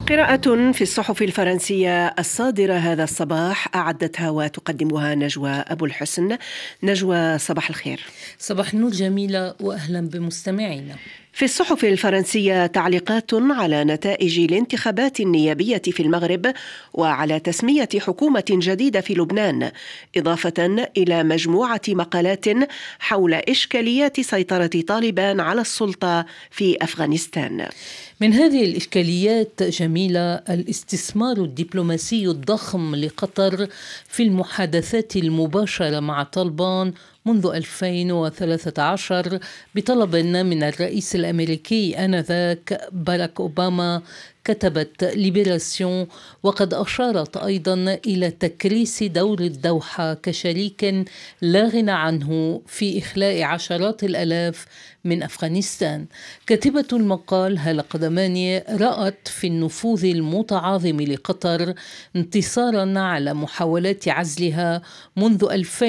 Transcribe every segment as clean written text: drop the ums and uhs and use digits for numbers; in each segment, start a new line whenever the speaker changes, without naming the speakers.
قراءة في الصحف الفرنسية الصادرة هذا الصباح أعدتها وتقدمها نجوى أبو الحسن. نجوى، صباح الخير.
صباح النور جميلة، وأهلا بمستمعينا.
في الصحف الفرنسية تعليقات على نتائج الانتخابات النيابية في المغرب وعلى تسمية حكومة جديدة في لبنان، إضافة إلى مجموعة مقالات حول إشكاليات سيطرة طالبان على السلطة في أفغانستان.
من هذه الإشكاليات جميلة الاستثمار الدبلوماسي الضخم لقطر في المحادثات المباشرة مع طالبان منذ 2013 بطلب من الرئيس الأمريكي آنذاك باراك أوباما، كتبت ليبراسيون. وقد أشارت أيضا إلى تكريس دور الدوحة كشريك لا غنى عنه في إخلاء عشرات الآلاف من أفغانستان. كاتبة المقال هالة قدماني رأت في النفوذ المتعاظم لقطر انتصارا على محاولات عزلها منذ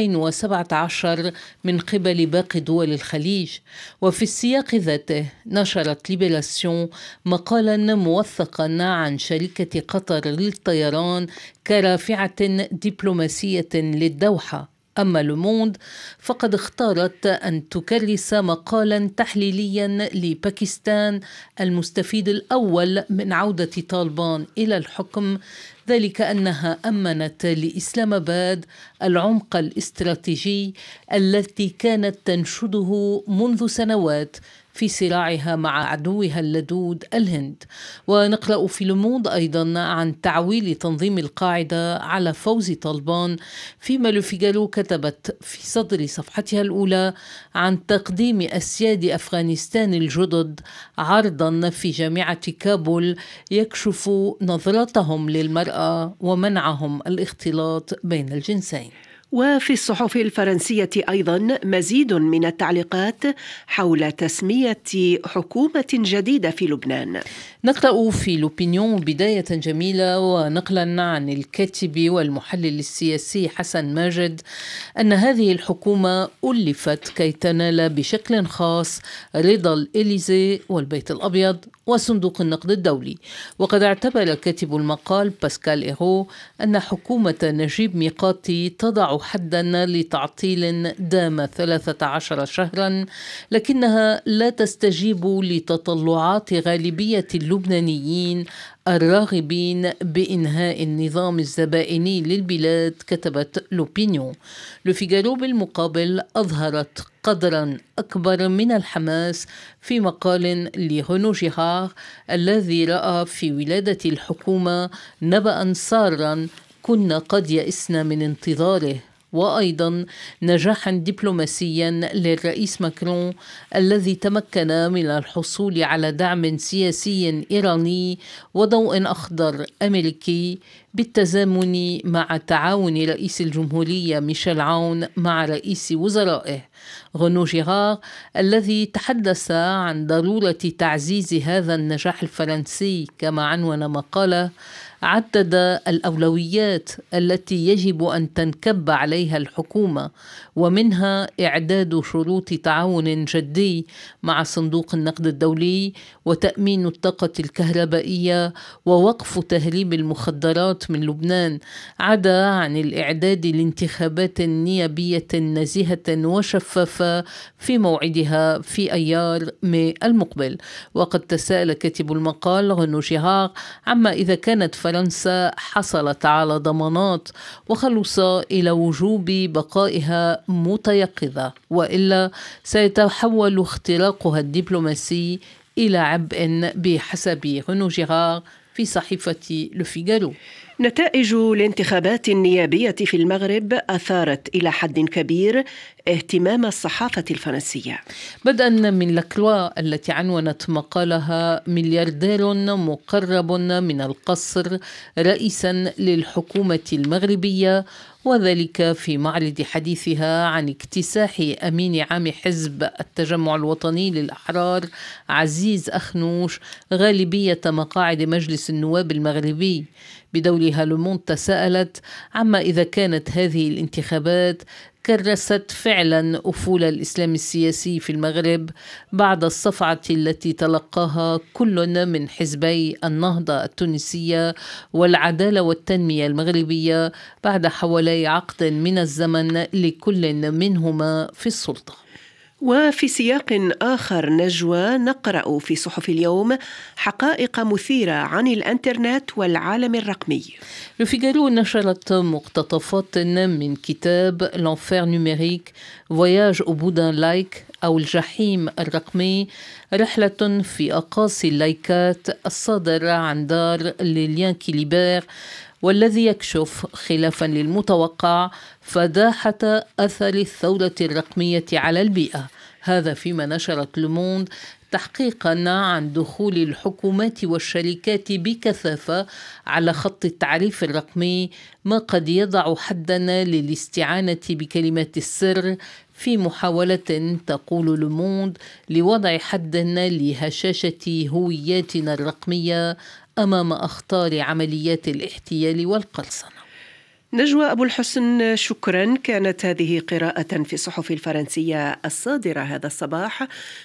2017 من قبل باقي دول الخليج. وفي السياق ذاته نشرت ليبراسيون مقالا موثقا عن شركة قطر للطيران كرافعة دبلوماسية للدوحة. أما لوموند فقد اختارت أن تكرس مقالا تحليليا لباكستان المستفيد الأول من عودة طالبان إلى الحكم، ذلك أنها أمنت لإسلام آباد العمق الاستراتيجي التي كانت تنشده منذ سنوات في صراعها مع عدوها اللدود الهند. ونقرأ في لوموند أيضا عن تعويل تنظيم القاعدة على فوز طالبان، فيما لوفيغارو كتبت في صدر صفحتها الأولى عن تقديم أسياد أفغانستان الجدد عرضا في جامعة كابول يكشف نظرتهم للمرأة ومنعهم الاختلاط بين الجنسين.
وفي الصحف الفرنسية أيضا مزيد من التعليقات حول تسمية حكومة جديدة في لبنان.
نقرأ في لوبينيون بداية جميلة ونقلا عن الكاتب والمحلل السياسي حسن ماجد أن هذه الحكومة ألفت كي تنال بشكل خاص رضا الإليزي والبيت الأبيض وصندوق النقد الدولي. وقد اعتبر كاتب المقال باسكال إيرو أن حكومة نجيب ميقاتي تضع حدا لتعطيل دام 13 شهرا، لكنها لا تستجيب لتطلعات غالبية اللبنانيين الراغبين بإنهاء النظام الزبائني للبلاد، كتبت لوبينيون. لوفيغارو بالمقابل أظهرت قدرا أكبر من الحماس في مقال لرونو جيرار الذي رأى في ولادة الحكومة نبأ سارا كنا قد يئسنا من انتظاره، وأيضا نجاحا دبلوماسيا للرئيس ماكرون الذي تمكن من الحصول على دعم سياسي إيراني وضوء أخضر أمريكي بالتزامن مع تعاون رئيس الجمهورية ميشيل عون مع رئيس وزرائه. رونو جيرار الذي تحدث عن ضرورة تعزيز هذا النجاح الفرنسي كما عنون مقاله عدد الأولويات التي يجب أن تنكب عليها الحكومة، ومنها إعداد شروط تعاون جدي مع صندوق النقد الدولي وتأمين الطاقة الكهربائية ووقف تهريب المخدرات من لبنان، عدا عن الإعداد لانتخابات نيابية نزيهة وشفافة في موعدها في أيار ماي المقبل. وقد تساءل كاتب المقال رونو جيرار عما إذا كانت فرنسا حصلت على ضمانات وخلص إلى وجوب بقائها متيقظة، وإلا سيتحول اختراقها الدبلوماسي إلى عبء بحسب رونو جيرار في صحيفة لوفيغارو.
نتائج الانتخابات النيابية في المغرب أثارت إلى حد كبير اهتمام الصحافة الفرنسية،
بدءا من لاكروا التي عنونت مقالها ملياردير مقرب من القصر رئيسا للحكومة المغربية، وذلك في معرض حديثها عن اكتساح أمين عام حزب التجمع الوطني للأحرار عزيز أخنوش غالبية مقاعد مجلس النواب المغربي. بدورها لوموند تساءلت عما إذا كانت هذه الانتخابات كرست فعلا أفول الإسلام السياسي في المغرب بعد الصفعة التي تلقاها كل من حزبي النهضة التونسية والعدالة والتنمية المغربية بعد حوالي عقد من الزمن لكل منهما في السلطة.
وفي سياق آخر نجوى، نقرأ في صحف اليوم حقائق مثيرة عن الإنترنت والعالم الرقمي.
لوفيغارو نشرت مقتطفات من كتاب لانفير نوميريك فواياج أو بو دان لايك أو الجحيم الرقمي، رحلة في أقاصي اللايكات، الصادرة عن دار ليليان كيليبير، والذي يكشف خلافا للمتوقع فداحة أثر الثورة الرقمية على البيئة. هذا فيما نشرت لوموند تحقيقا عن دخول الحكومات والشركات بكثافة على خط التعريف الرقمي، ما قد يضع حدا للاستعانة بكلمات السر في محاولة، تقول لوموند، لوضع حد لهشاشة هوياتنا الرقمية أمام أخطار عمليات الاحتيال والقرصنة.
نجوى أبو الحسن، شكرا. كانت هذه قراءة في الصحف الفرنسية الصادرة هذا الصباح